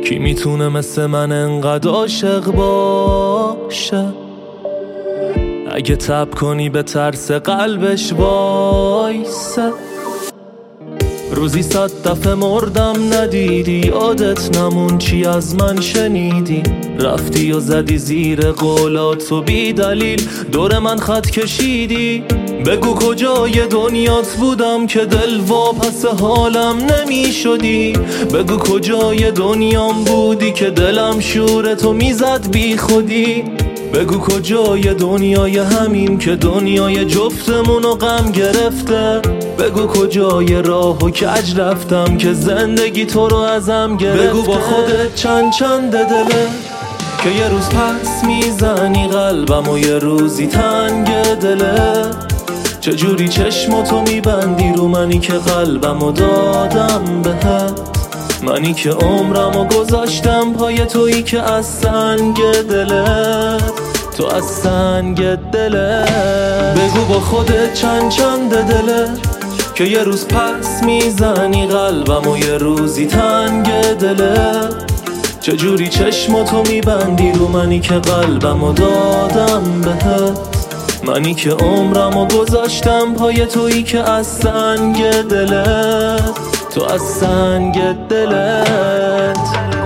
کی میتونه مثل من انقدر عاشق باشه؟ اگه تب کنی به ترس قلبش وایسه. روزی 100 دفعه مردم ندیدی، یادت نمون چی از من شنیدی. رفتی و زدی زیر قولات و بی دلیل دور من خط کشیدی. بگو کجای دنیات بودم که دل واپس حالم نمی شدی. بگو کجای دنیام بودی که دلم شورتو میزد بی خودی. بگو کجای دنیای همین که دنیای جفتمونو غم گرفته. بگو کجای راه و کج رفتم که زندگی تو رو ازم گرفته. بگو با خودت چند دله که یه روز پس میزنی قلبم و یه روزی تنگ دله. چجوری چشماتو میبندی رو منی که قلبمو دادم بهت. منی که عمرمو گذاشتم پای تویی که از سنگ دلت. تو از سنگ دلت. بگو با خودت چند دله که یه روز پس میزنی قلبم و یه روزی تنگ دله. چجوری چشماتو میبندی رو منی که قلبمو دادم بهت. منی که عمرمو گذاشتم پای تویی که از سنگ دلت. تو از سنگ دلت.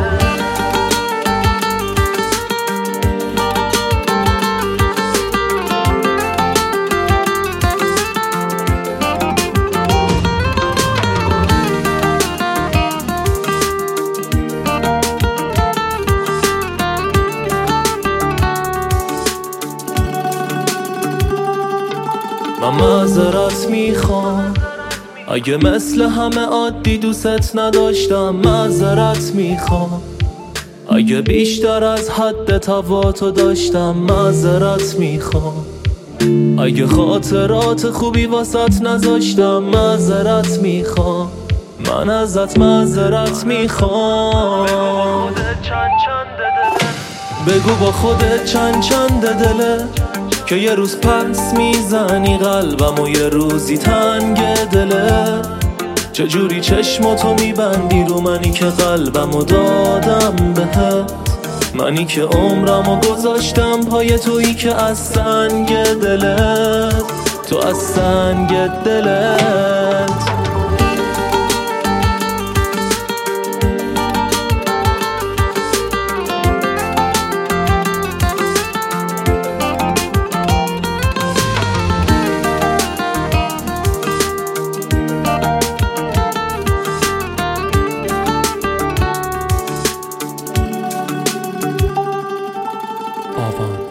من معذرت میخوام اگه مثل همه عادی دوست نداشتم. معذرت میخوام اگه بیشتر از حد تواتو داشتم. معذرت میخوام اگه خاطرات خوبی واسط نذاشتم. معذرت میخوام من ازت معذرت میخوام. بگو با خودت چند دله که یه روز پس میزنی قلبم و یه روزی تنگ دله. چجوری چشماتو میبندی رو منی که قلبمو دادم بهت. منی که عمرمو گذاشتم پای تویی که از سنگ دلت. تو از سنگ دلت. آوان